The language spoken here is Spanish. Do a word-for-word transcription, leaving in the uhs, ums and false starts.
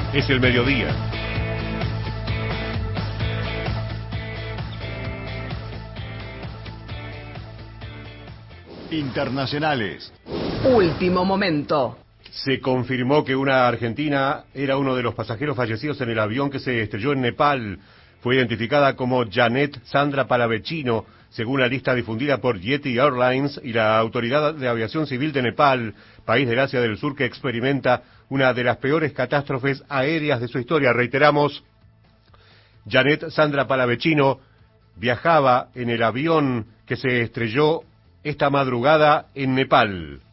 Es el mediodía. Internacionales. Último momento. Se confirmó que una argentina era uno de los pasajeros fallecidos en el avión que se estrelló en Nepal. Fue identificada como Janet Sandra Palavecino, según la lista difundida por Yeti Airlines y la Autoridad de Aviación Civil de Nepal, país del Asia del Sur que experimenta una de las peores catástrofes aéreas de su historia. Reiteramos, Janet Sandra Palavecino viajaba en el avión que se estrelló esta madrugada en Nepal.